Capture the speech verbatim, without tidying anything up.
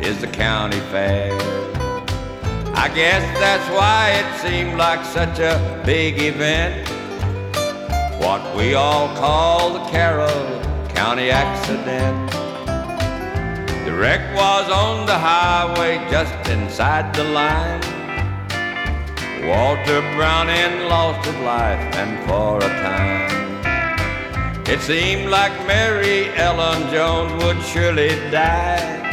is the county fair. I guess that's why it seemed like such a big event, what we all call the Carroll County accident. The wreck was on the highway just inside the line. Walter Browning lost his life, and for a time it seemed like Mary Ellen Jones would surely die.